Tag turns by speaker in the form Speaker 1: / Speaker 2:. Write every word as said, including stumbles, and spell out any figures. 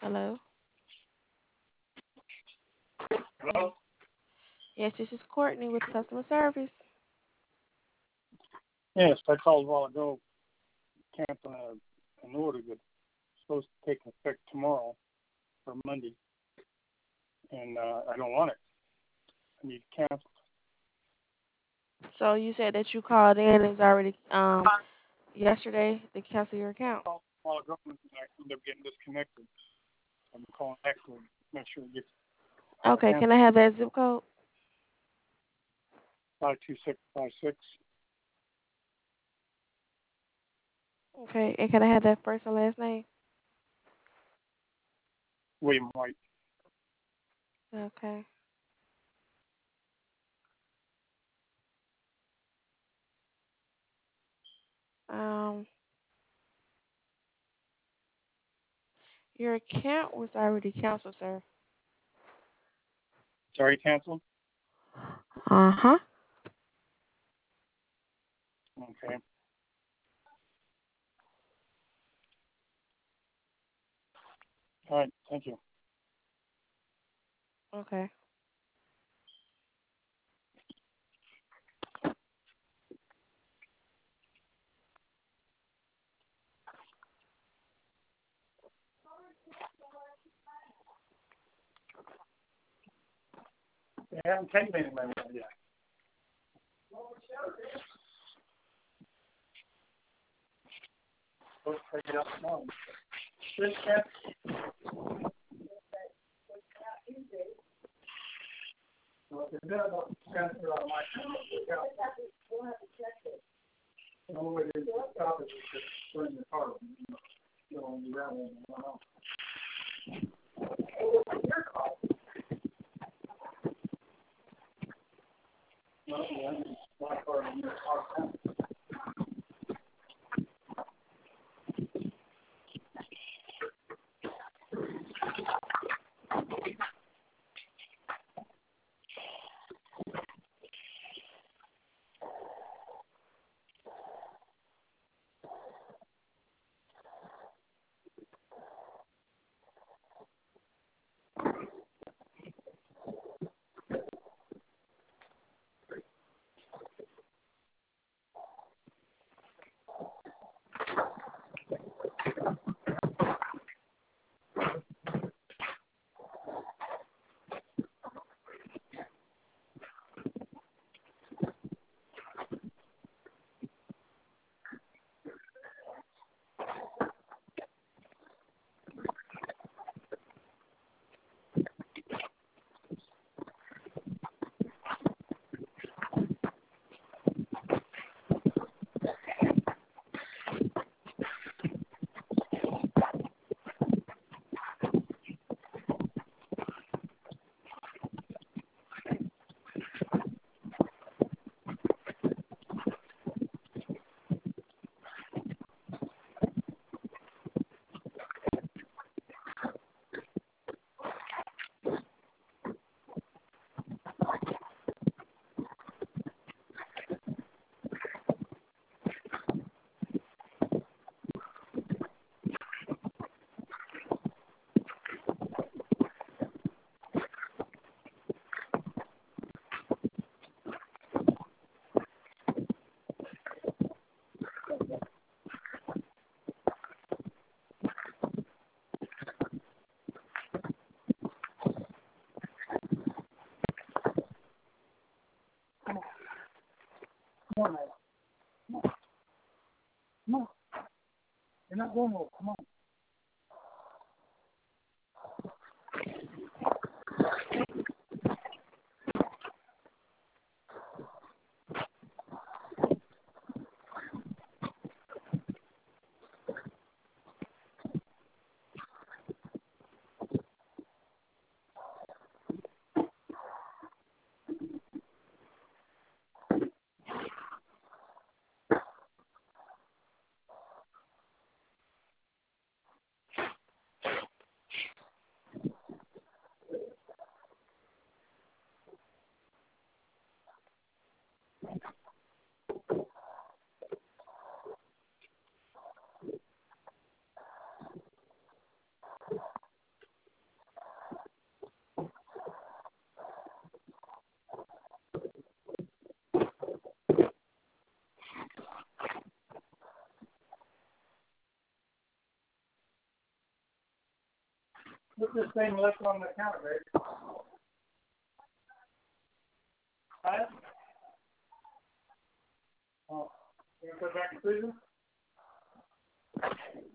Speaker 1: Hello.
Speaker 2: Hello?
Speaker 1: Yes, this is Courtney with customer service.
Speaker 2: Yes, I called a while ago, canceling a, an order that's supposed to take effect tomorrow or Monday, and uh, I don't want it. I need to cancel.
Speaker 1: So you said that you called in and it's already um yesterday to cancel your account.
Speaker 2: A while ago, and I ended up getting disconnected. I'm calling back to make sure it gets uh,
Speaker 1: Okay, can I
Speaker 2: canceled.
Speaker 1: have that zip code?
Speaker 2: five two six five six,
Speaker 1: Okay, and can I have that first and last name?
Speaker 2: William White.
Speaker 1: Okay. Um, your account was already canceled, sir.
Speaker 2: Sorry, canceled?
Speaker 1: Uh huh.
Speaker 2: Okay. All right, thank you.
Speaker 1: Okay.
Speaker 2: They haven't taken any money yet. Supposed to take it out tomorrow. This cat, well, if they're not transfer out of my account, the only way to stop it is just bring the car. You know, on the ground and run off. Well, yeah, my car in your car. Come on, Ida. Come on. Come on. You're not going nowhere. Come on. What's this thing left on the counter, babe? Huh? Oh, you gonna put it back in the freezer?